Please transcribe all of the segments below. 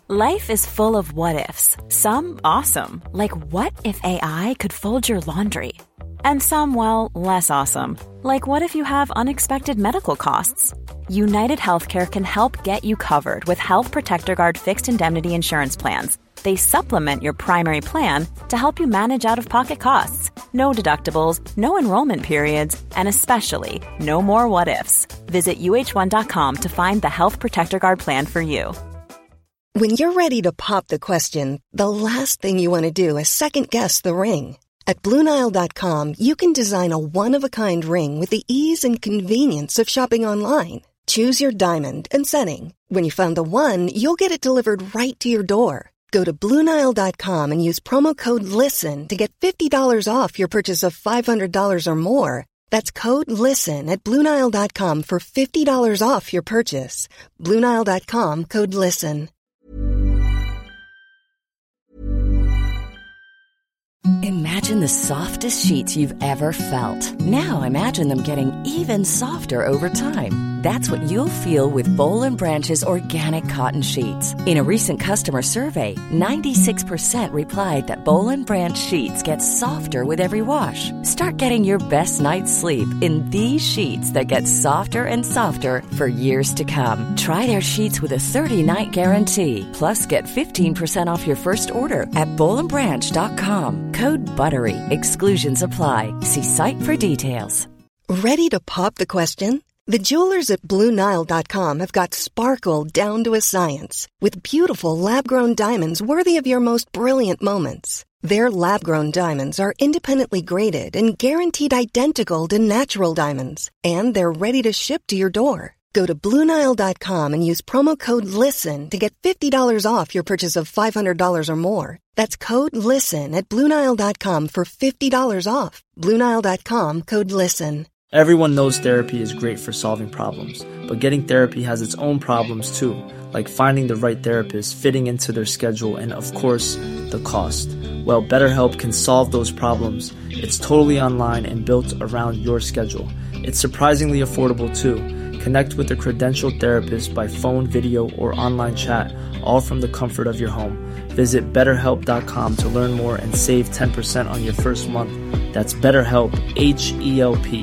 Life is full of what-ifs. Some awesome, like what if AI could fold your laundry? And some, well, less awesome, like what if you have unexpected medical costs? United Healthcare can help get you covered with Health Protector Guard fixed indemnity insurance plans. They supplement your primary plan to help you manage out-of-pocket costs. No deductibles, no enrollment periods, and especially no more what-ifs. Visit uh1.com to find the Health Protector Guard plan for you. When you're ready to pop the question, the last thing you want to do is second-guess the ring. At BlueNile.com, you can design a one-of-a-kind ring with the ease and convenience of shopping online. Choose your diamond and setting. When you find the one, you'll get it delivered right to your door. Go to BlueNile.com and use promo code LISTEN to get $50 off your purchase of $500 or more. That's code LISTEN at BlueNile.com for $50 off your purchase. BlueNile.com, code LISTEN. Imagine the softest sheets you've ever felt. Now imagine them getting even softer over time. That's what you'll feel with Boll & Branch's organic cotton sheets. In a recent customer survey, 96% replied that Boll & Branch sheets get softer with every wash. Start getting your best night's sleep in these sheets that get softer and softer for years to come. Try their sheets with a 30-night guarantee. Plus, get 15% off your first order at bollandbranch.com. Code BUTTERY. Exclusions apply. See site for details. Ready to pop the question? The jewelers at BlueNile.com have got sparkle down to a science with beautiful lab-grown diamonds worthy of your most brilliant moments. Their lab-grown diamonds are independently graded and guaranteed identical to natural diamonds, and they're ready to ship to your door. Go to BlueNile.com and use promo code LISTEN to get $50 off your purchase of $500 or more. That's code LISTEN at BlueNile.com for $50 off. BlueNile.com, code LISTEN. Everyone knows therapy is great for solving problems, but getting therapy has its own problems too, like finding the right therapist, fitting into their schedule, and of course, the cost. Well, BetterHelp can solve those problems. It's totally online and built around your schedule. It's surprisingly affordable too. Connect with a credentialed therapist by phone, video, or online chat, all from the comfort of your home. Visit BetterHelp.com to learn more and save 10% on your first month. That's BetterHelp, H-E-L-P.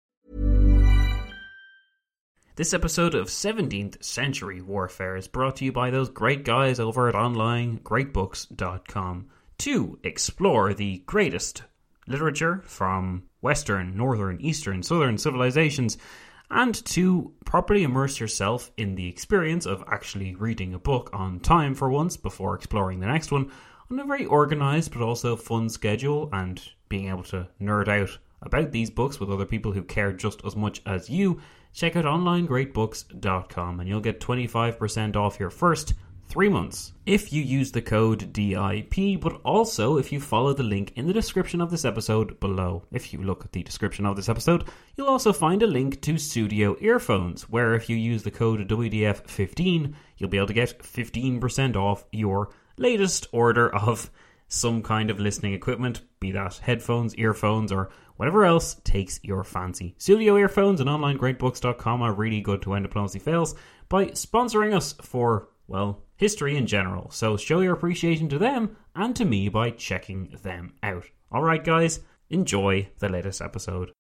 This episode of 17th Century Warfare is brought to you by those great guys over at onlinegreatbooks.com to explore the greatest literature from Western, Northern, Eastern, Southern civilizations, and to properly immerse yourself in the experience of actually reading a book on time for once before exploring the next one on a very organised but also fun schedule, and being able to nerd out about these books with other people who care just as much as you. Check out onlinegreatbooks.com and you'll get 25% off your first 3 months if you use the code DIP, but also if you follow the link in the description of this episode below. If you look at the description of this episode, you'll also find a link to Studio Earphones, where if you use the code WDF15, you'll be able to get 15% off your latest order of some kind of listening equipment, be that headphones, earphones, or whatever else takes your fancy. Studio Earphones and onlinegreatbooks.com are really good to when diplomacy fails by sponsoring us for, well, history in general. So show your appreciation to them and to me by checking them out. Alright guys, enjoy the latest episode.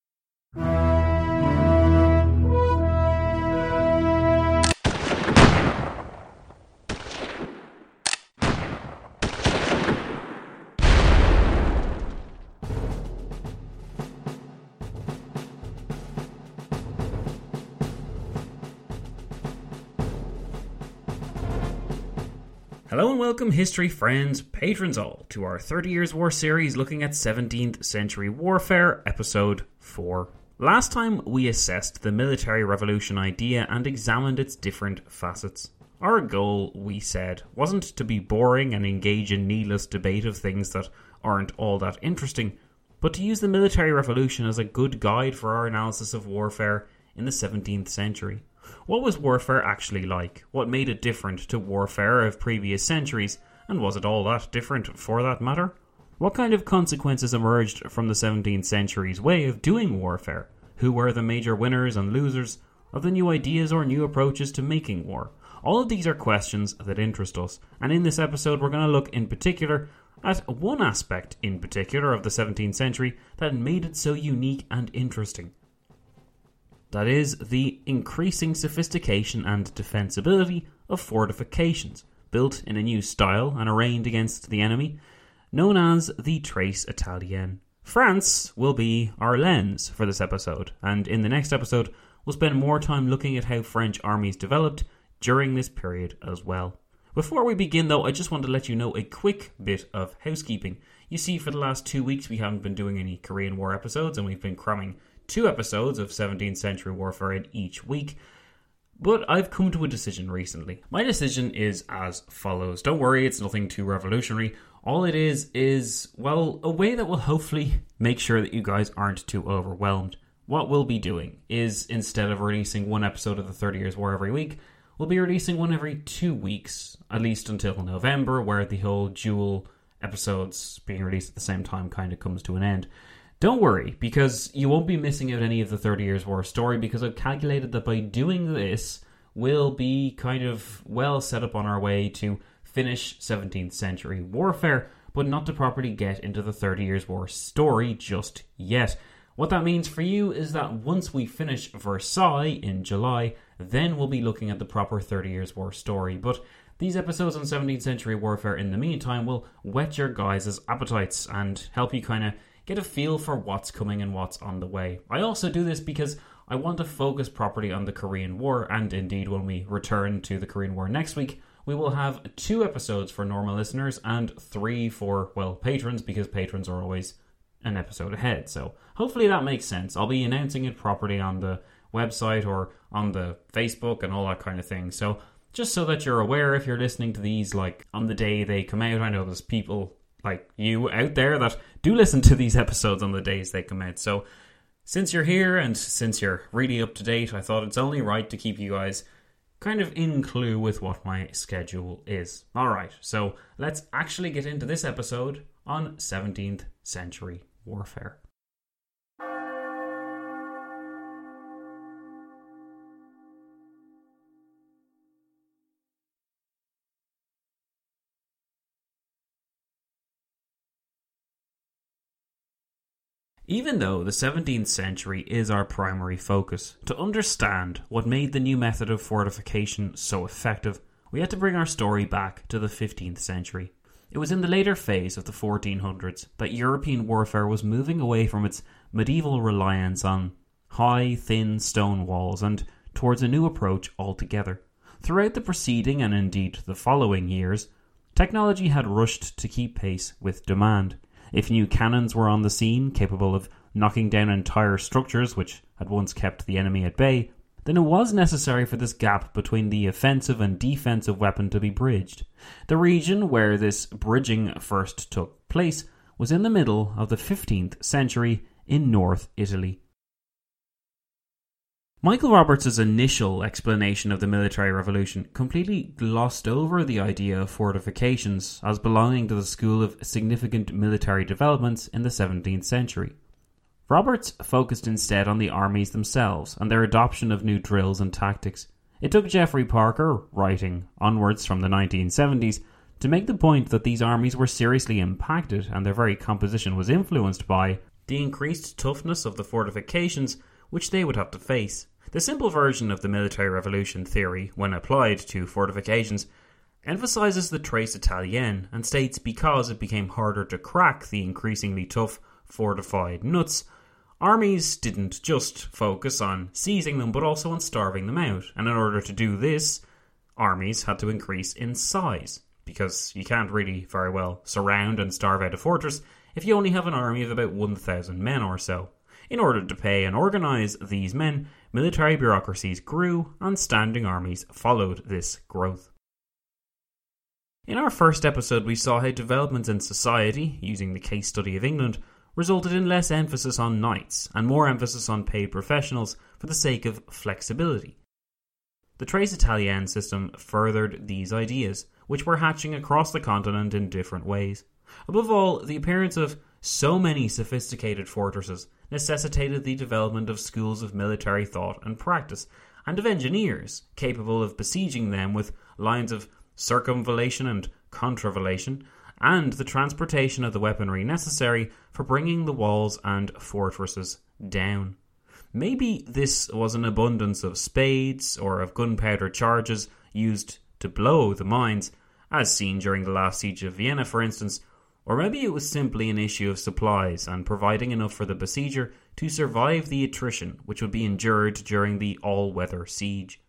Hello and welcome, history friends, patrons all, to our 30 Years' War series looking at 17th Century Warfare, episode 4. Last time we assessed the military revolution idea and examined its different facets. Our goal, we said, wasn't to be boring and engage in needless debate of things that aren't all that interesting, but to use the military revolution as a good guide for our analysis of warfare in the 17th century. What was warfare actually like? What made it different to warfare of previous centuries? And was it all that different for that matter? What kind of consequences emerged from the 17th century's way of doing warfare? Who were the major winners and losers of the new ideas or new approaches to making war? All of these are questions that interest us, and in this episode we're going to look in particular at one aspect in particular of the 17th century that made it so unique and interesting. That is the increasing sophistication and defensibility of fortifications, built in a new style and arrayed against the enemy, known as the Trace Italienne. France will be our lens for this episode, and in the next episode we'll spend more time looking at how French armies developed during this period as well. Before we begin though, I just want to let you know a quick bit of housekeeping. You see, for the last 2 weeks we haven't been doing any Korean War episodes, and we've been cramming 2 episodes of 17th century warfare in each week. But I've come to a decision recently. My decision is as follows. Don't worry, it's nothing too revolutionary. All it is, well, a way that will hopefully make sure that you guys aren't too overwhelmed. What we'll be doing is, instead of releasing 1 episode of the 30 Years' War every week, we'll be releasing one every 2 weeks, at least until November, where the whole dual episodes being released at the same time kind of comes to an end. Don't worry, because you won't be missing out any of the 30 Years' War story, because I've calculated that by doing this, we'll be kind of well set up on our way to finish 17th century warfare, but not to properly get into the 30 Years' War story just yet. What that means for you is that once we finish Versailles in July, then we'll be looking at the proper 30 Years' War story. But these episodes on 17th century warfare in the meantime will whet your guys' appetites and help you kind of get a feel for what's coming and what's on the way. I also do this because I want to focus properly on the Korean War, and indeed when we return to the Korean War next week, we will have 2 episodes for normal listeners and 3 for, well, patrons, because patrons are always an episode ahead. So hopefully that makes sense. I'll be announcing it properly on the website or on the Facebook and all that kind of thing. So just so that you're aware, if you're listening to these like on the day they come out, I know there's people like you out there that do listen to these episodes on the days they come out. So since you're here and since you're really up to date, I thought it's only right to keep you guys kind of in clue with what my schedule is. Alright, so let's actually get into this episode on 17th century warfare. Even though the 17th century is our primary focus, to understand what made the new method of fortification so effective, we had to bring our story back to the 15th century. It was in the later phase of the 1400s that European warfare was moving away from its medieval reliance on high, thin stone walls and towards a new approach altogether. Throughout the preceding and indeed the following years, technology had rushed to keep pace with demand. If new cannons were on the scene, capable of knocking down entire structures which had once kept the enemy at bay, then it was necessary for this gap between the offensive and defensive weapon to be bridged. The region where this bridging first took place was in the middle of the 15th century in North Italy. Michael Roberts' initial explanation of the military revolution completely glossed over the idea of fortifications as belonging to the school of significant military developments in the 17th century. Roberts focused instead on the armies themselves and their adoption of new drills and tactics. It took Geoffrey Parker, writing onwards from the 1970s, to make the point that these armies were seriously impacted and their very composition was influenced by the increased toughness of the fortifications which they would have to face. The simple version of the military revolution theory, when applied to fortifications, emphasises the Trace Italienne and states because it became harder to crack the increasingly tough fortified nuts, armies didn't just focus on seizing them but also on starving them out, and in order to do this, armies had to increase in size, because you can't really very well surround and starve out a fortress if you only have an army of about 1,000 men or so. In order to pay and organise these men, military bureaucracies grew and standing armies followed this growth. In our first episode we saw how developments in society, using the case study of England, resulted in less emphasis on knights and more emphasis on paid professionals for the sake of flexibility. The Trace Italienne system furthered these ideas, which were hatching across the continent in different ways. Above all, the appearance of so many sophisticated fortresses necessitated the development of schools of military thought and practice, and of engineers capable of besieging them with lines of circumvallation and contravallation, and the transportation of the weaponry necessary for bringing the walls and fortresses down. Maybe this was an abundance of spades or of gunpowder charges used to blow the mines, as seen during the last siege of Vienna, for instance, or maybe it was simply an issue of supplies and providing enough for the besieger to survive the attrition which would be endured during the all-weather siege.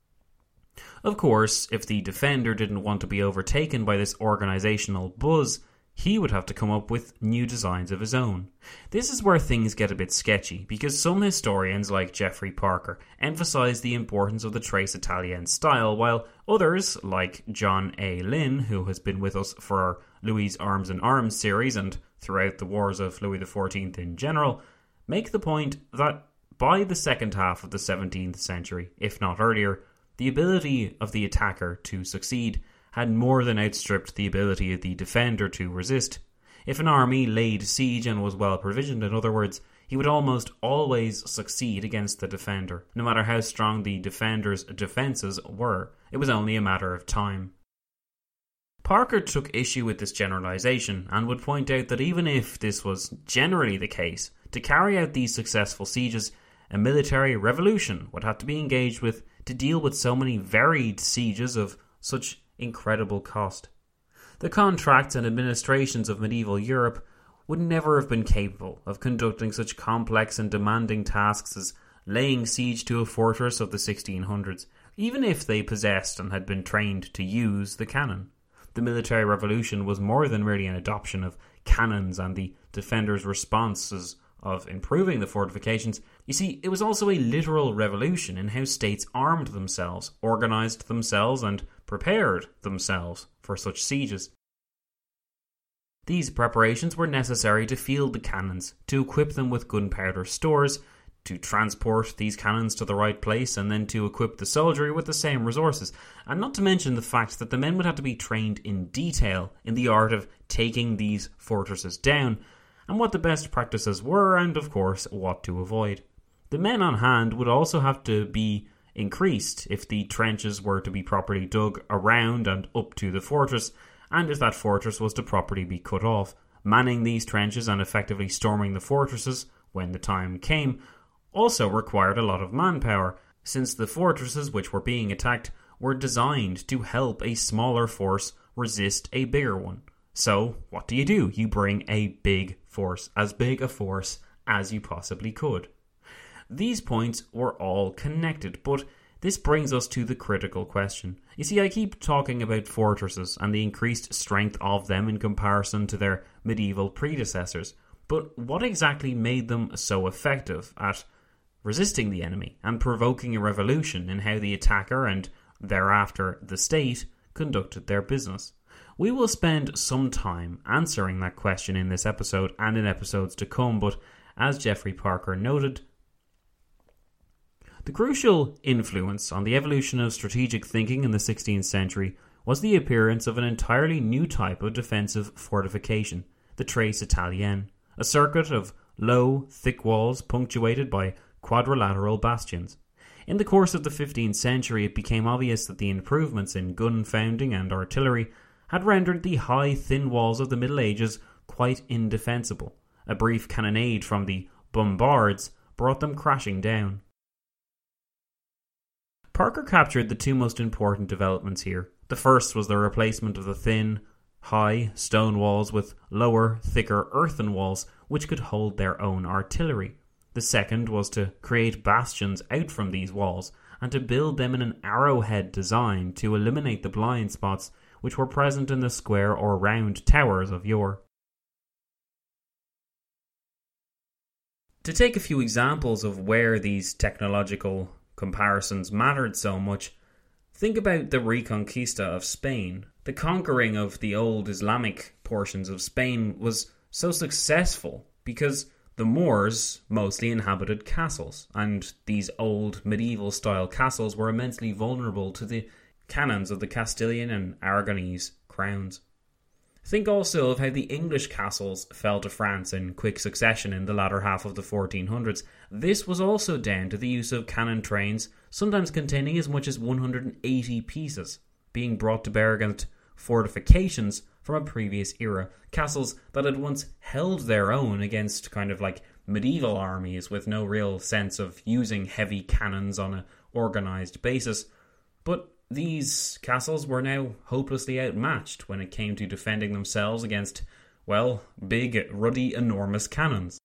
Of course, if the defender didn't want to be overtaken by this organisational buzz, he would have to come up with new designs of his own. This is where things get a bit sketchy, because some historians like Geoffrey Parker emphasise the importance of the Tres Italiens style, while others, like John A. Lynn, who has been with us for our Louis' Arms and Arms series and throughout the wars of Louis XIV in general, make the point that by the second half of the 17th century, if not earlier, the ability of the attacker to succeed had more than outstripped the ability of the defender to resist. If an army laid siege and was well provisioned, in other words, he would almost always succeed against the defender, no matter how strong the defender's defences were. It was only a matter of time. Parker took issue with this generalisation and would point out that even if this was generally the case, to carry out these successful sieges, a military revolution would have to be engaged with to deal with so many varied sieges of such incredible cost. The contracts and administrations of medieval Europe would never have been capable of conducting such complex and demanding tasks as laying siege to a fortress of the 1600s, even if they possessed and had been trained to use the cannon. The military revolution was more than merely an adoption of cannons and the defenders' responses of improving the fortifications. You see, it was also a literal revolution in how states armed themselves, organised themselves and prepared themselves for such sieges. These preparations were necessary to field the cannons, to equip them with gunpowder stores, to transport these cannons to the right place, and then to equip the soldiery with the same resources, and not to mention the fact that the men would have to be trained in detail in the art of taking these fortresses down, and what the best practices were, and of course what to avoid. The men on hand would also have to be increased if the trenches were to be properly dug around and up to the fortress, and if that fortress was to properly be cut off. Manning these trenches and effectively storming the fortresses, when the time came, also required a lot of manpower, since the fortresses which were being attacked were designed to help a smaller force resist a bigger one. So, what do? You bring a big force, as big a force as you possibly could. These points were all connected, but this brings us to the critical question. You see, I keep talking about fortresses and the increased strength of them in comparison to their medieval predecessors, but what exactly made them so effective at resisting the enemy and provoking a revolution in how the attacker and thereafter the state conducted their business? We will spend some time answering that question in this episode and in episodes to come, but as Geoffrey Parker noted, the crucial influence on the evolution of strategic thinking in the 16th century was the appearance of an entirely new type of defensive fortification, the Tres Italiens, a circuit of low, thick walls punctuated by quadrilateral bastions. In the course of the 15th century, it became obvious that the improvements in gun founding and artillery had rendered the high, thin walls of the Middle Ages quite indefensible. A brief cannonade from the bombards brought them crashing down. Parker captured the two most important developments here. The first was the replacement of the thin, high stone walls with lower, thicker earthen walls which could hold their own artillery. The second was to create bastions out from these walls and to build them in an arrowhead design to eliminate the blind spots which were present in the square or round towers of yore. To take a few examples of where these technological comparisons mattered so much, think about the Reconquista of Spain. The conquering of the old Islamic portions of Spain was so successful because the Moors mostly inhabited castles, and these old medieval-style castles were immensely vulnerable to the cannons of the Castilian and Aragonese crowns. Think also of how the English castles fell to France in quick succession in the latter half of the 1400s. This was also down to the use of cannon trains sometimes containing as much as 180 pieces, being brought to bear against fortifications from a previous era, castles that had once held their own against kind of like medieval armies with no real sense of using heavy cannons on an organised basis. But these castles were now hopelessly outmatched when it came to defending themselves against, well, big, ruddy, enormous cannons.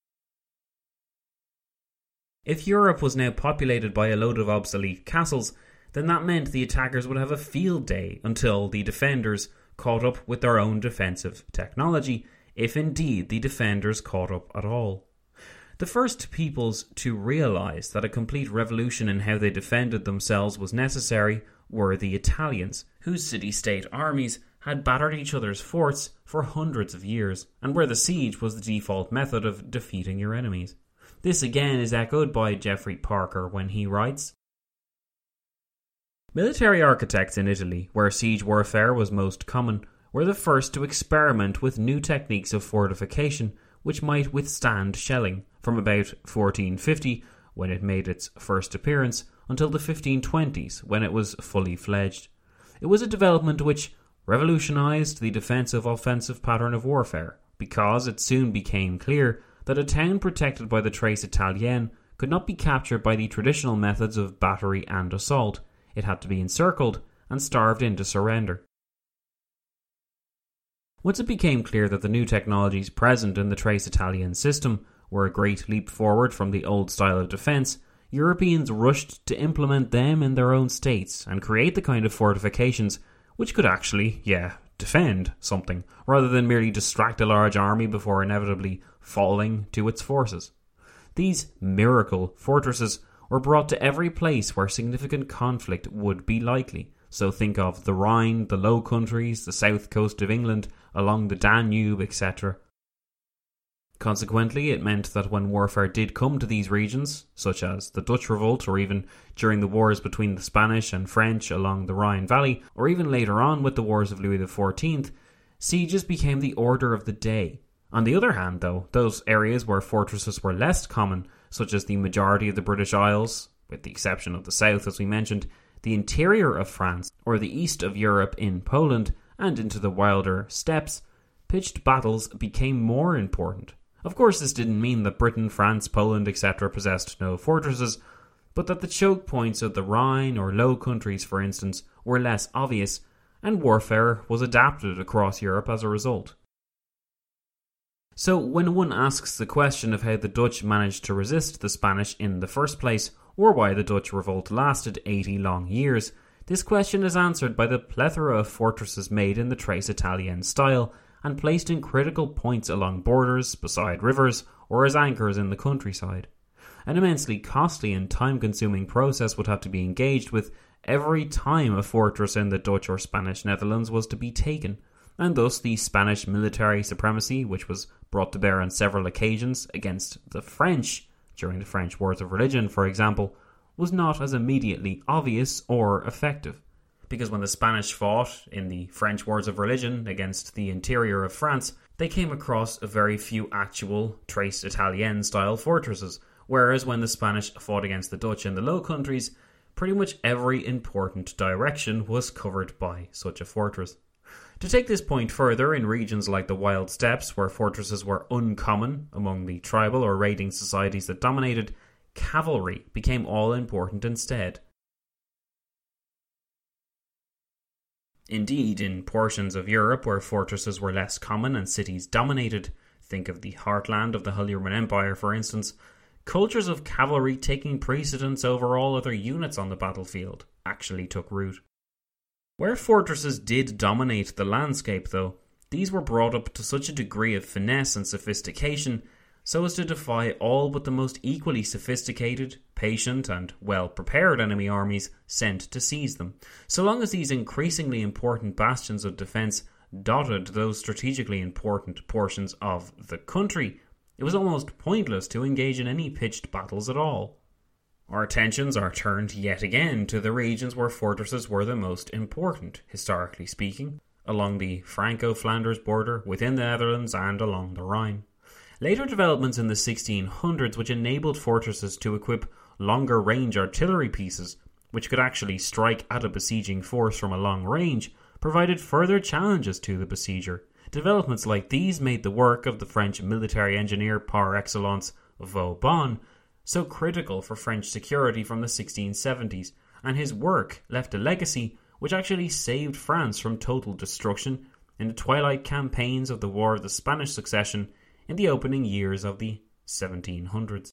If Europe was now populated by a load of obsolete castles, then that meant the attackers would have a field day until the defenders caught up with their own defensive technology, if indeed the defenders caught up at all. The first peoples to realise that a complete revolution in how they defended themselves was necessary were the Italians, whose city-state armies had battered each other's forts for hundreds of years, and where the siege was the default method of defeating your enemies. This again is echoed by Geoffrey Parker when he writes, "Military architects in Italy, where siege warfare was most common, were the first to experiment with new techniques of fortification which might withstand shelling, from about 1450, when it made its first appearance, until the 1520s, when it was fully fledged. It was a development which revolutionised the defensive-offensive pattern of warfare, because it soon became clear that a town protected by the Tres Italiens could not be captured by the traditional methods of battery and assault. It had to be encircled and starved into surrender." Once it became clear that the new technologies present in the Tres Italian system were a great leap forward from the old style of defence, Europeans rushed to implement them in their own states and create the kind of fortifications which could actually, defend something, rather than merely distract a large army before inevitably falling to its forces. These miracle fortresses were brought to every place where significant conflict would be likely. So think of the Rhine, the Low Countries, the south coast of England, along the Danube, etc. Consequently, it meant that when warfare did come to these regions, such as the Dutch Revolt, or even during the wars between the Spanish and French along the Rhine Valley, or even later on with the wars of Louis XIV, sieges became the order of the day. On the other hand, though, those areas where fortresses were less common, such as the majority of the British Isles, with the exception of the south as we mentioned, the interior of France, or the east of Europe in Poland, and into the wilder steppes, pitched battles became more important. Of course, this didn't mean that Britain, France, Poland, etc. possessed no fortresses, but that the choke points of the Rhine or Low Countries, for instance, were less obvious, and warfare was adapted across Europe as a result. So when one asks the question of how the Dutch managed to resist the Spanish in the first place, or why the Dutch revolt lasted 80 long years, this question is answered by the plethora of fortresses made in the Tres Italian style and placed in critical points along borders, beside rivers, or as anchors in the countryside. An immensely costly and time-consuming process would have to be engaged with every time a fortress in the Dutch or Spanish Netherlands was to be taken, and thus the Spanish military supremacy, which was brought to bear on several occasions against the French, during the French Wars of Religion, for example, was not as immediately obvious or effective. Because when the Spanish fought in the French Wars of Religion against the interior of France, they came across a very few actual Tres Italiens style fortresses, whereas when the Spanish fought against the Dutch in the Low Countries, pretty much every important direction was covered by such a fortress. To take this point further, in regions like the Wild Steppes, where fortresses were uncommon among the tribal or raiding societies that dominated, cavalry became all important instead. Indeed, in portions of Europe where fortresses were less common and cities dominated, think of the heartland of the Holy Roman Empire for instance, cultures of cavalry taking precedence over all other units on the battlefield actually took root. Where fortresses did dominate the landscape though, these were brought up to such a degree of finesse and sophistication so as to defy all but the most equally sophisticated, patient and well-prepared enemy armies sent to seize them. So long as these increasingly important bastions of defence dotted those strategically important portions of the country, it was almost pointless to engage in any pitched battles at all. Our attentions are turned yet again to the regions where fortresses were the most important, historically speaking, along the Franco-Flanders border, within the Netherlands and along the Rhine. Later developments in the 1600s which enabled fortresses to equip longer range artillery pieces which could actually strike at a besieging force from a long range, provided further challenges to the besieger. Developments like these made the work of the French military engineer par excellence, Vauban, so critical for French security from the 1670s, and his work left a legacy which actually saved France from total destruction in the twilight campaigns of the War of the Spanish Succession in the opening years of the 1700s.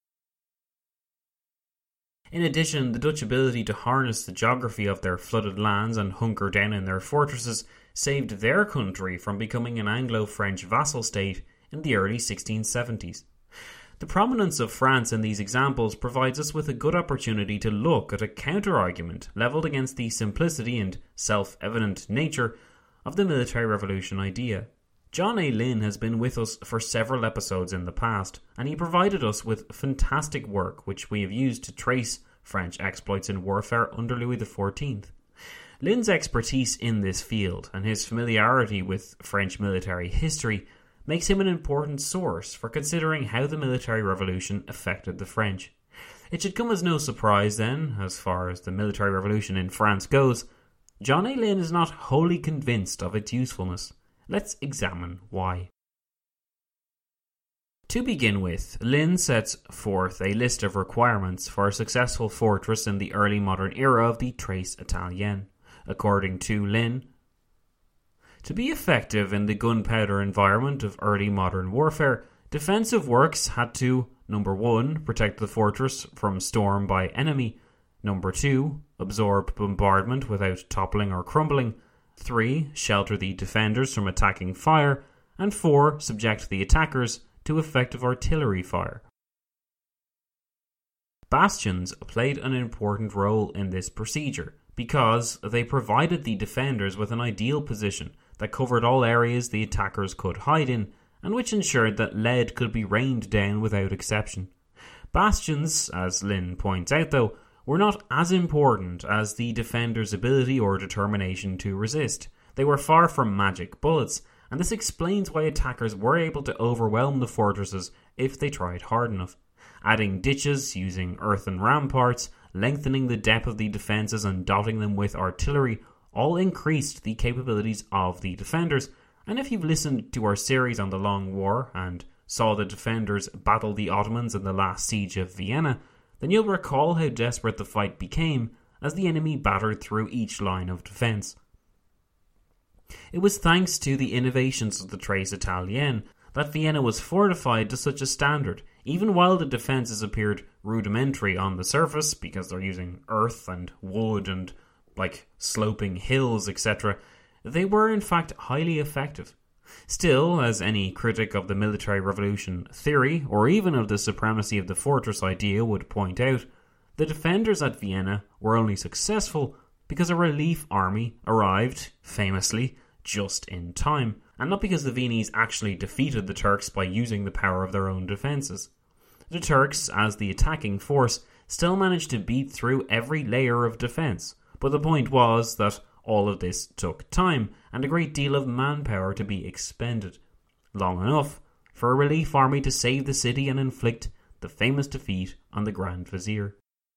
In addition, the Dutch ability to harness the geography of their flooded lands and hunker down in their fortresses saved their country from becoming an Anglo-French vassal state in the early 1670s. The prominence of France in these examples provides us with a good opportunity to look at a counter-argument levelled against the simplicity and self-evident nature of the military revolution idea. John A. Lynn has been with us for several episodes in the past, and he provided us with fantastic work which we have used to trace French exploits in warfare under Louis XIV. Lynn's expertise in this field and his familiarity with French military history makes him an important source for considering how the military revolution affected the French. It should come as no surprise then, as far as the military revolution in France goes, John A. Lynn is not wholly convinced of its usefulness. Let's examine why. To begin with, Lynn sets forth a list of requirements for a successful fortress in the early modern era of the Trace Italienne. According to Lynn, to be effective in the gunpowder environment of early modern warfare, defensive works had to, number 1, protect the fortress from storm by enemy, number 2, absorb bombardment without toppling or crumbling, 3, shelter the defenders from attacking fire, and 4, subject the attackers to effective artillery fire. Bastions played an important role in this procedure because they provided the defenders with an ideal position that covered all areas the attackers could hide in, and which ensured that lead could be rained down without exception. Bastions, as Lynn points out though, were not as important as the defender's ability or determination to resist. They were far from magic bullets, and this explains why attackers were able to overwhelm the fortresses if they tried hard enough. Adding ditches, using earthen ramparts, lengthening the depth of the defences and dotting them with artillery all increased the capabilities of the defenders, and if you've listened to our series on the Long War and saw the defenders battle the Ottomans in the last siege of Vienna, then you'll recall how desperate the fight became as the enemy battered through each line of defence. It was thanks to the innovations of the Trace Italienne that Vienna was fortified to such a standard, even while the defences appeared rudimentary on the surface because they're using earth and wood and sloping hills, etc. They were in fact highly effective. Still, as any critic of the military revolution theory, or even of the supremacy of the fortress idea would point out, the defenders at Vienna were only successful because a relief army arrived, famously, just in time, and not because the Viennese actually defeated the Turks by using the power of their own defences. The Turks, as the attacking force, still managed to beat through every layer of defence, but the point was that all of this took time and a great deal of manpower to be expended. Long enough for a relief army to save the city and inflict the famous defeat on the Grand Vizier.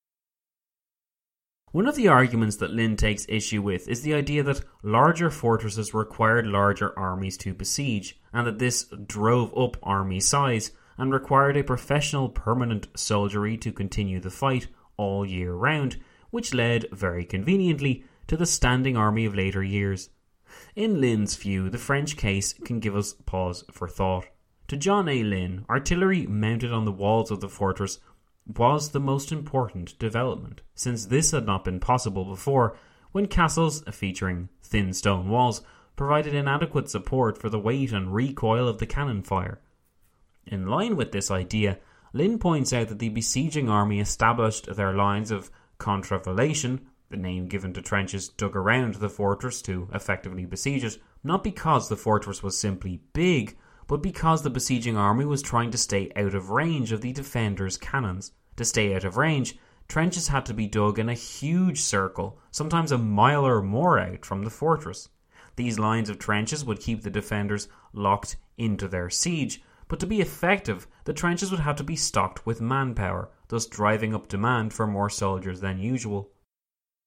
One of the arguments that Lynn takes issue with is the idea that larger fortresses required larger armies to besiege, and that this drove up army size and required a professional permanent soldiery to continue the fight all year round, which led, very conveniently, to the standing army of later years. In Lynn's view, the French case can give us pause for thought. To John A. Lynn, artillery mounted on the walls of the fortress was the most important development, since this had not been possible before, when castles featuring thin stone walls provided inadequate support for the weight and recoil of the cannon fire. In line with this idea, Lynn points out that the besieging army established their lines of contravallation, the name given to trenches dug around the fortress to effectively besiege it, not because the fortress was simply big, but because the besieging army was trying to stay out of range of the defenders' cannons. To stay out of range, trenches had to be dug in a huge circle, sometimes a mile or more out from the fortress. These lines of trenches would keep the defenders locked into their siege, but to be effective, the trenches would have to be stocked with manpower, thus driving up demand for more soldiers than usual.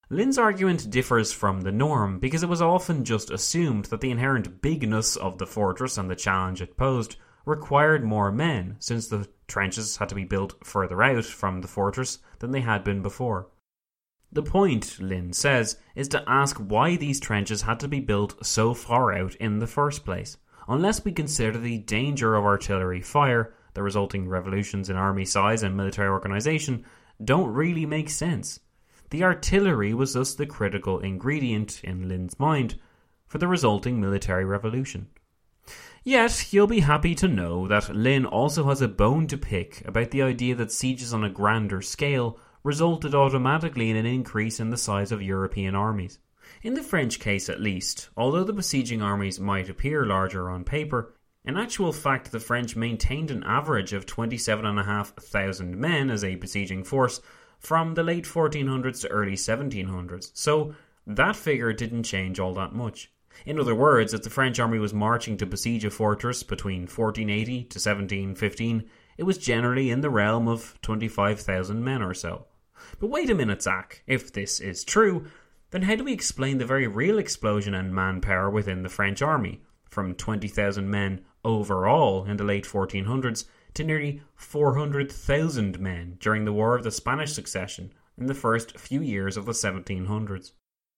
Lin's argument differs from the norm because it was often just assumed that the inherent bigness of the fortress and the challenge it posed required more men, since the trenches had to be built further out from the fortress than they had been before. The point, Lin says, is to ask why these trenches had to be built so far out in the first place. Unless we consider the danger of artillery fire, the resulting revolutions in army size and military organisation don't really make sense. The artillery was thus the critical ingredient, in Lin's mind, for the resulting military revolution. Yet, you'll be happy to know that Lin also has a bone to pick about the idea that sieges on a grander scale resulted automatically in an increase in the size of European armies. In the French case at least, although the besieging armies might appear larger on paper, in actual fact the French maintained an average of 27,500 men as a besieging force from the late 1400s to early 1700s, so that figure didn't change all that much. In other words, if the French army was marching to besiege a fortress between 1480 to 1715, it was generally in the realm of 25,000 men or so. But wait a minute, Zach, if this is true, then how do we explain the very real explosion in manpower within the French army, from 20,000 men overall in the late 1400s to nearly 400,000 men during the War of the Spanish Succession in the first few years of the 1700s.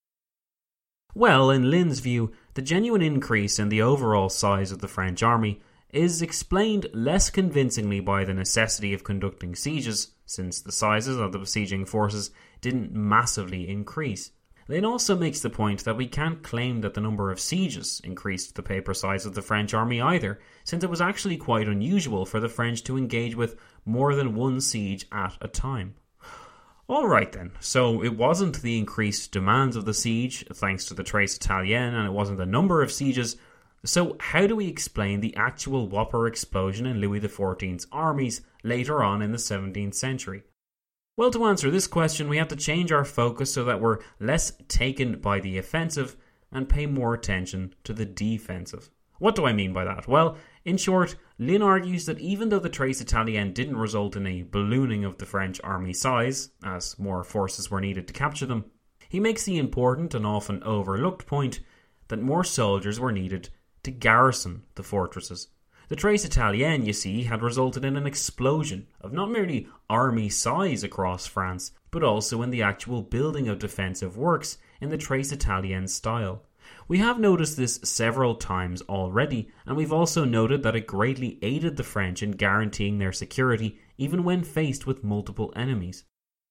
Well, in Lin's view, the genuine increase in the overall size of the French army is explained less convincingly by the necessity of conducting sieges, since the sizes of the besieging forces didn't massively increase. Lin also makes the point that we can't claim that the number of sieges increased the paper size of the French army either, since it was actually quite unusual for the French to engage with more than one siege at a time. Alright then, so it wasn't the increased demands of the siege, thanks to the Tres Italiens, and it wasn't the number of sieges. So how do we explain the actual whopper explosion in Louis XIV's armies later on in the 17th century? Well, to answer this question, we have to change our focus so that we're less taken by the offensive and pay more attention to the defensive. What do I mean by that? Well, in short, Lin argues that even though the Tres Italiens didn't result in a ballooning of the French army size, as more forces were needed to capture them, he makes the important and often overlooked point that more soldiers were needed to garrison the fortresses. The Tres Italiens, you see, had resulted in an explosion of not merely army size across France, but also in the actual building of defensive works in the Tres Italien style. We have noticed this several times already, and we've also noted that it greatly aided the French in guaranteeing their security even when faced with multiple enemies.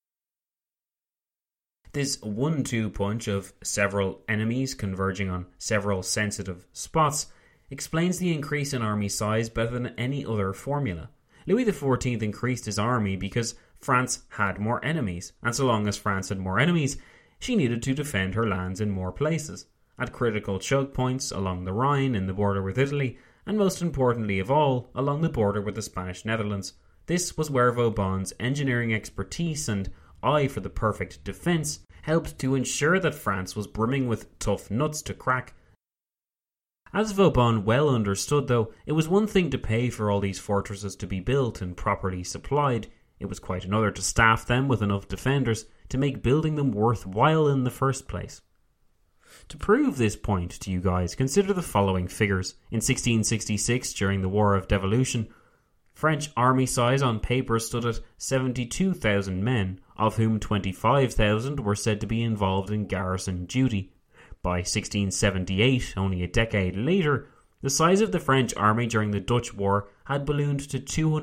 This 1-2 punch of several enemies converging on several sensitive spots explains the increase in army size better than any other formula. Louis XIV increased his army because France had more enemies, and so long as France had more enemies, she needed to defend her lands in more places, at critical choke points along the Rhine in the border with Italy, and most importantly of all, along the border with the Spanish Netherlands. This was where Vauban's engineering expertise and eye for the perfect defence helped to ensure that France was brimming with tough nuts to crack. As Vauban well understood though, it was one thing to pay for all these fortresses to be built and properly supplied, it was quite another to staff them with enough defenders to make building them worthwhile in the first place. To prove this point to you guys, consider the following figures. In 1666, during the War of Devolution, French army size on paper stood at 72,000 men, of whom 25,000 were said to be involved in garrison duty. By 1678, only a decade later, the size of the French army during the Dutch War had ballooned to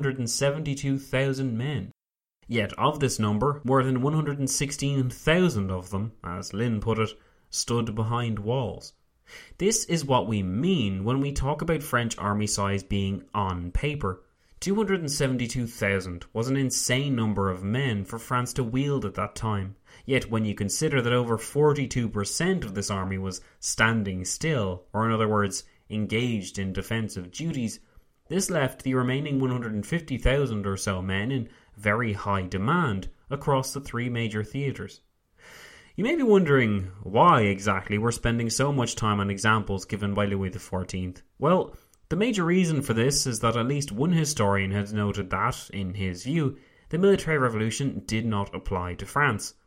272,000 men. Yet of this number, more than 116,000 of them, as Lin put it, stood behind walls. This is what we mean when we talk about French army size being on paper. 272,000 was an insane number of men for France to wield at that time. Yet when you consider that over 42% of this army was standing still, or in other words, engaged in defensive duties, this left the remaining 150,000 or so men in very high demand across the three major theatres. You may be wondering why exactly we're spending so much time on examples given by Louis XIV. Well, the major reason for this is that at least one historian has noted that, in his view, the military revolution did not apply to France,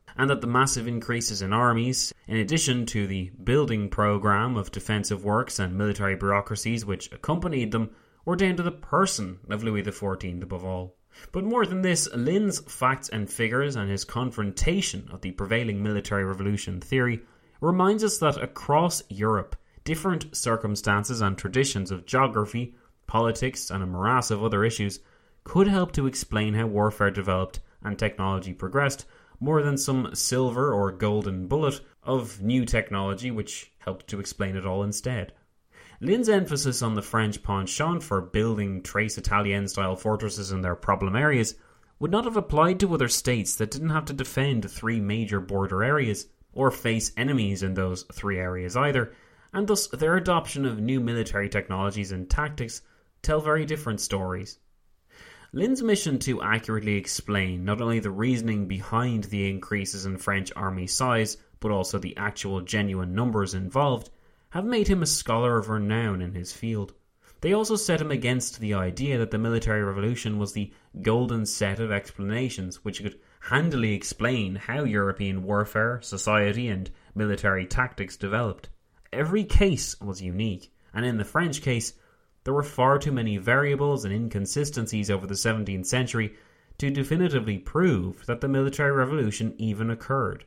and that the massive increases in armies, in addition to the building programme of defensive works and military bureaucracies which accompanied them, were down to the person of Louis XIV above all. But more than this, Lynn's facts and figures and his confrontation of the prevailing military revolution theory reminds us that across Europe, different circumstances and traditions of geography, politics, and a morass of other issues could help to explain how warfare developed and technology progressed, more than some silver or golden bullet of new technology which helped to explain it all instead. Lynn's emphasis on the French penchant for building Trace Italienne-style fortresses in their problem areas would not have applied to other states that didn't have to defend 3 major border areas, or face enemies in those 3 areas either, and thus their adoption of new military technologies and tactics tell very different stories. Lynn's mission to accurately explain not only the reasoning behind the increases in French army size, but also the actual genuine numbers involved, have made him a scholar of renown in his field. They also set him against the idea that the military revolution was the golden set of explanations which could handily explain how European warfare, society, and military tactics developed. Every case was unique, and in the French case, there were far too many variables and inconsistencies over the 17th century to definitively prove that the military revolution even occurred.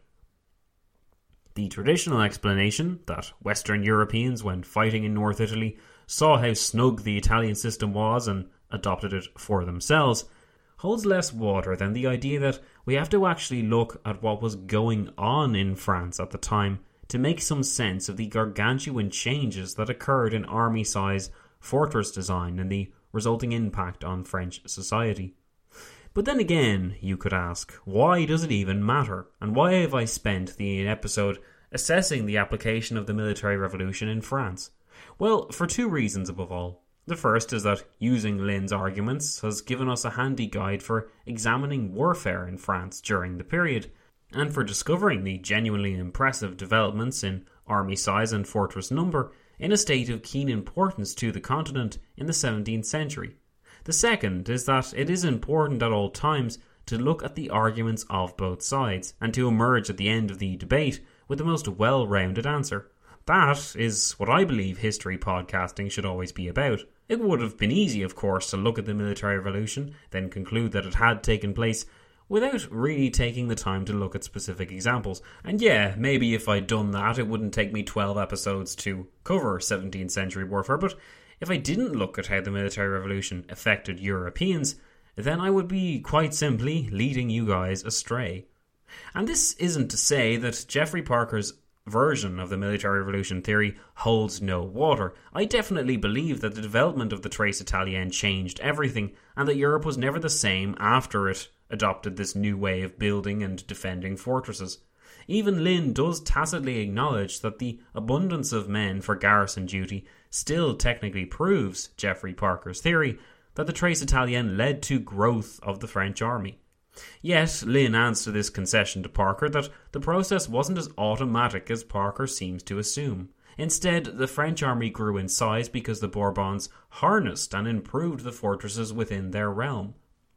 The traditional explanation that Western Europeans, when fighting in North Italy, saw how snug the Italian system was and adopted it for themselves, holds less water than the idea that we have to actually look at what was going on in France at the time to make some sense of the gargantuan changes that occurred in army size, fortress design, and the resulting impact on French society. But then again, you could ask, why does it even matter? And why have I spent the episode assessing the application of the military revolution in France? Well, for 2 reasons above all. The first is that using Lynn's arguments has given us a handy guide for examining warfare in France during the period, and for discovering the genuinely impressive developments in army size and fortress number in a state of keen importance to the continent in the 17th century. The second is that it is important at all times to look at the arguments of both sides and to emerge at the end of the debate with the most well-rounded answer. That is what I believe history podcasting should always be about. It would have been easy, of course, to look at the military revolution, then conclude that it had taken place, without really taking the time to look at specific examples. And yeah, maybe if I'd done that, it wouldn't take me 12 episodes to cover 17th century warfare, but if I didn't look at how the military revolution affected Europeans, then I would be quite simply leading you guys astray. And this isn't to say that Geoffrey Parker's version of the military revolution theory holds no water. I definitely believe that the development of the Trace Italienne changed everything, and that Europe was never the same after it adopted this new way of building and defending fortresses. Even Lynn does tacitly acknowledge that the abundance of men for garrison duty still technically proves Geoffrey Parker's theory that the Trace Italienne led to growth of the French army. Yet, Lynn adds to this concession to Parker that the process wasn't as automatic as Parker seems to assume. Instead, the French army grew in size because the Bourbons harnessed and improved the fortresses within their realm.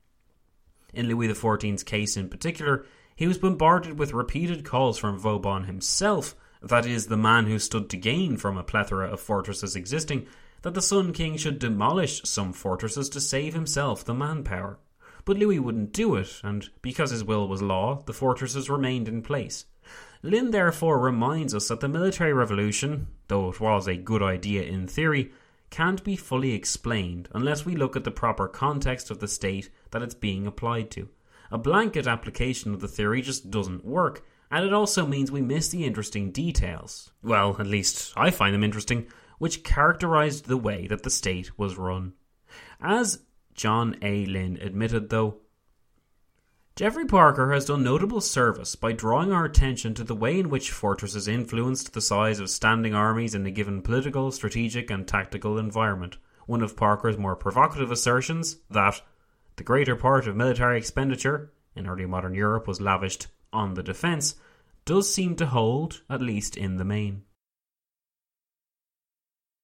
In Louis XIV's case in particular, he was bombarded with repeated calls from Vauban himself, that is, the man who stood to gain from a plethora of fortresses existing, that the Sun King should demolish some fortresses to save himself the manpower. But Louis wouldn't do it, and because his will was law, the fortresses remained in place. Lynn therefore reminds us that the military revolution, though it was a good idea in theory, can't be fully explained unless we look at the proper context of the state that it's being applied to. A blanket application of the theory just doesn't work, and it also means we miss the interesting details. Well, at least I find them interesting, which characterized the way that the state was run. As John A. Lynn admitted, though, Geoffrey Parker has done notable service by drawing our attention to the way in which fortresses influenced the size of standing armies in a given political, strategic, and tactical environment. One of Parker's more provocative assertions, that the greater part of military expenditure in early modern Europe was lavished on the defence, does seem to hold, at least in the main.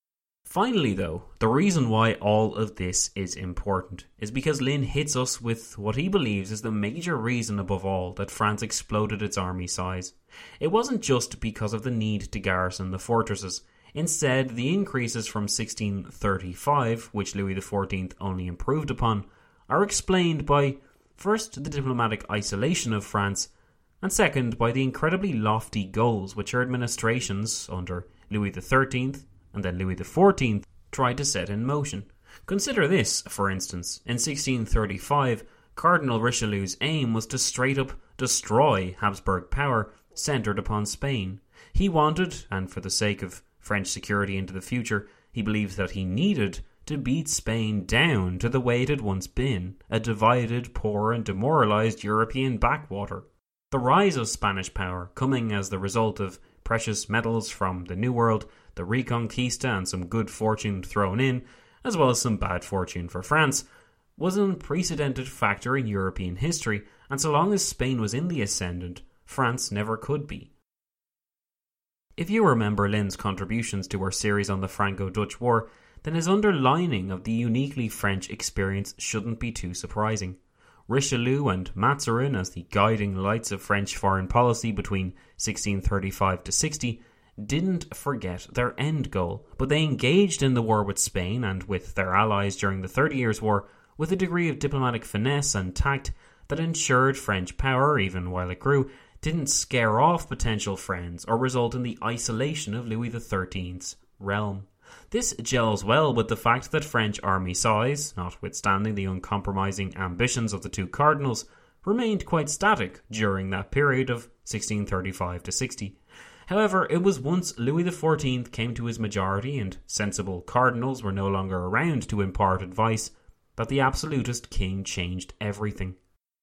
Finally though, the reason why all of this is important is because Lynn hits us with what he believes is the major reason above all that France exploded its army size. It wasn't just because of the need to garrison the fortresses. Instead, the increases from 1635, which Louis XIV only improved upon, are explained by, first, the diplomatic isolation of France, and second, by the incredibly lofty goals which her administrations under Louis XIII and then Louis XIV tried to set in motion. Consider this, for instance. In 1635, Cardinal Richelieu's aim was to straight up destroy Habsburg power centred upon Spain. He wanted, and for the sake of French security into the future, he believed that he needed to beat Spain down to the way it had once been, a divided, poor and demoralised European backwater. The rise of Spanish power, coming as the result of precious metals from the New World, the Reconquista and some good fortune thrown in, as well as some bad fortune for France, was an unprecedented factor in European history, and so long as Spain was in the ascendant, France never could be. If you remember Lynn's contributions to our series on the Franco-Dutch War, then his underlining of the uniquely French experience shouldn't be too surprising. Richelieu and Mazarin as the guiding lights of French foreign policy between 1635 to 60 didn't forget their end goal, but they engaged in the war with Spain and with their allies during the 30 Years' War with a degree of diplomatic finesse and tact that ensured French power, even while it grew, didn't scare off potential friends or result in the isolation of Louis XIII's realm. This gels well with the fact that French army size, notwithstanding the uncompromising ambitions of the two cardinals, remained quite static during that period of 1635 to 60. However, it was once Louis XIV came to his majority and sensible cardinals were no longer around to impart advice that the absolutist king changed everything.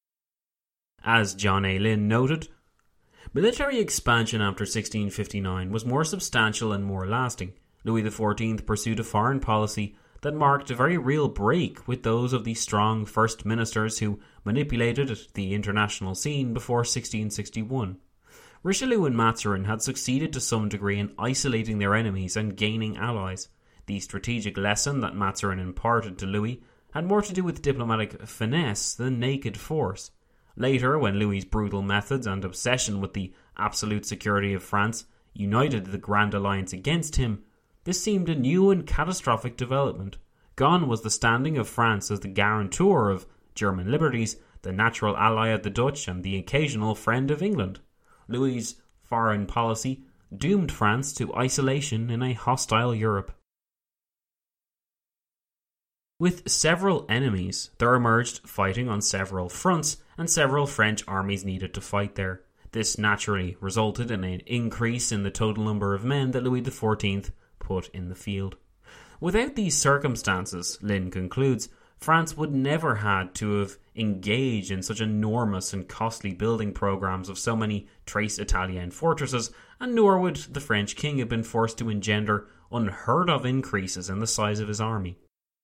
As John A. Lynn noted, military expansion after 1659 was more substantial and more lasting. Louis XIV pursued a foreign policy that marked a very real break with those of the strong first ministers who manipulated the international scene before 1661. Richelieu and Mazarin had succeeded to some degree in isolating their enemies and gaining allies. The strategic lesson that Mazarin imparted to Louis had more to do with diplomatic finesse than naked force. Later, when Louis's brutal methods and obsession with the absolute security of France united the Grand Alliance against him, this seemed a new and catastrophic development. Gone was the standing of France as the guarantor of German liberties, the natural ally of the Dutch and the occasional friend of England. Louis's foreign policy doomed France to isolation in a hostile Europe. With several enemies, there emerged fighting on several fronts, and several French armies needed to fight there. This naturally resulted in an increase in the total number of men that Louis XIV put in the field. Without these circumstances, Lynn concludes, France would never had to have engaged in such enormous and costly building programs of so many Tres Italian fortresses, and nor would the French king have been forced to engender unheard of increases in the size of his army.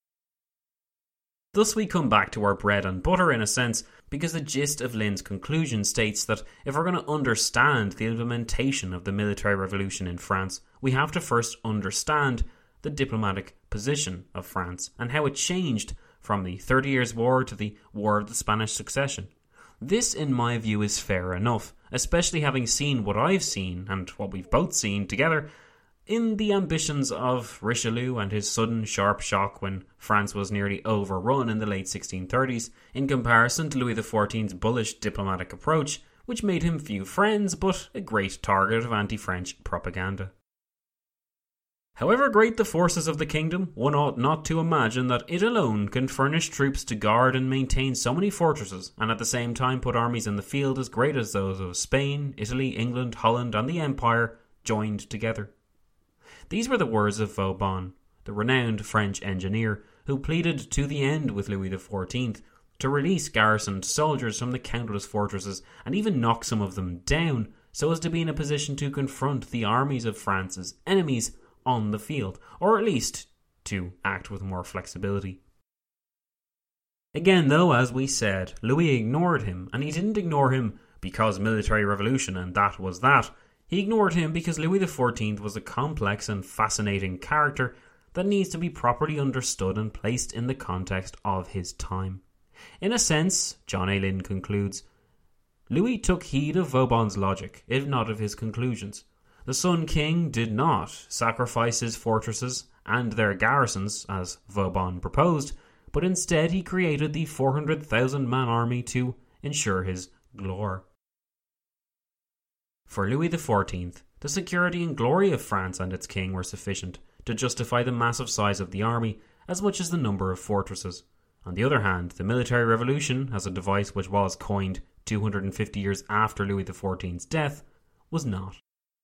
Thus we come back to our bread and butter in a sense, because the gist of Lynn's conclusion states that if we're going to understand the implementation of the military revolution in France, we have to first understand the diplomatic position of France and how it changed from the 30 Years' War to the War of the Spanish Succession. This, in my view, is fair enough, especially having seen what I've seen, and what we've both seen together, in the ambitions of Richelieu and his sudden sharp shock when France was nearly overrun in the late 1630s, in comparison to Louis XIV's bullish diplomatic approach, which made him few friends but a great target of anti-French propaganda. However great the forces of the kingdom, one ought not to imagine that it alone can furnish troops to guard and maintain so many fortresses, and at the same time put armies in the field as great as those of Spain, Italy, England, Holland, and the Empire joined together. These were the words of Vauban, the renowned French engineer, who pleaded to the end with Louis XIV to release garrisoned soldiers from the countless fortresses and even knock some of them down so as to be in a position to confront the armies of France's enemies on the field, or at least to act with more flexibility. Again, though, as we said, Louis ignored him, and he didn't ignore him because military revolution and that was that. He ignored him because Louis XIV was a complex and fascinating character that needs to be properly understood and placed in the context of his time. In a sense, John A. Lynn concludes, Louis took heed of Vauban's logic, if not of his conclusions. The Sun King did not sacrifice his fortresses and their garrisons, as Vauban proposed, but instead he created the 400,000-man army to ensure his gloire. For Louis XIV, the security and glory of France and its king were sufficient to justify the massive size of the army as much as the number of fortresses. On the other hand, the military revolution, as a device which was coined 250 years after Louis XIV's death, was not.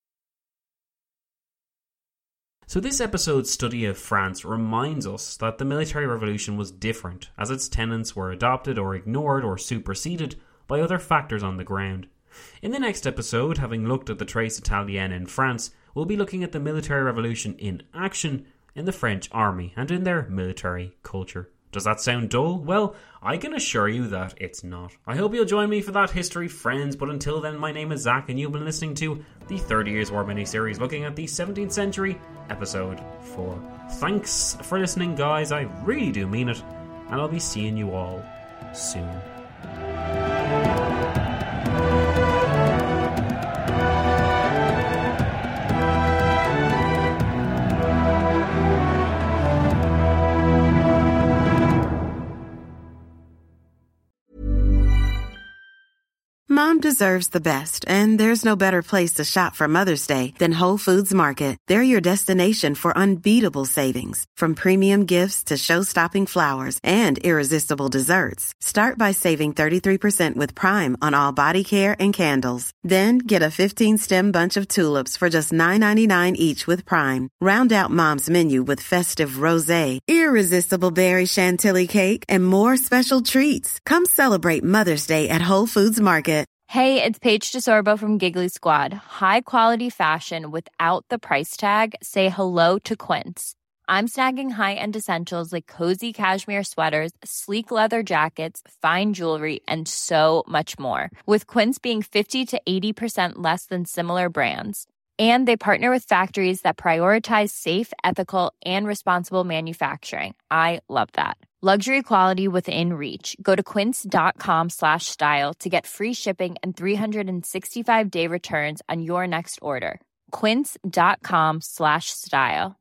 So this episode's study of France reminds us that the military revolution was different, as its tenets were adopted or ignored or superseded by other factors on the ground. In the next episode, having looked at the Trace Italienne in France, we'll be looking at the military revolution in action in the French army and in their military culture. Does that sound dull? Well, I can assure you that it's not. I hope you'll join me for that history, friends, but until then, my name is Zach and you've been listening to the 30 Years War miniseries looking at the 17th century, episode 4. Thanks for listening, guys, I really do mean it, and I'll be seeing you all soon. Mom deserves the best, and there's no better place to shop for Mother's Day than Whole Foods Market. They're your destination for unbeatable savings, from premium gifts to show-stopping flowers and irresistible desserts. Start by saving 33% with Prime on all body care and candles. Then get a 15-stem bunch of tulips for just $9.99 each with Prime. Round out Mom's menu with festive rosé, irresistible berry chantilly cake, and more special treats. Come celebrate Mother's Day at Whole Foods Market. Hey, it's Paige DeSorbo from Giggly Squad. High quality fashion without the price tag. Say hello to Quince. I'm snagging high-end essentials like cozy cashmere sweaters, sleek leather jackets, fine jewelry, and so much more. With Quince being 50 to 80% less than similar brands. And they partner with factories that prioritize safe, ethical, and responsible manufacturing. I love that. Luxury quality within reach. Go to quince.com/style to get free shipping and 365-day returns on your next order. Quince.com/style.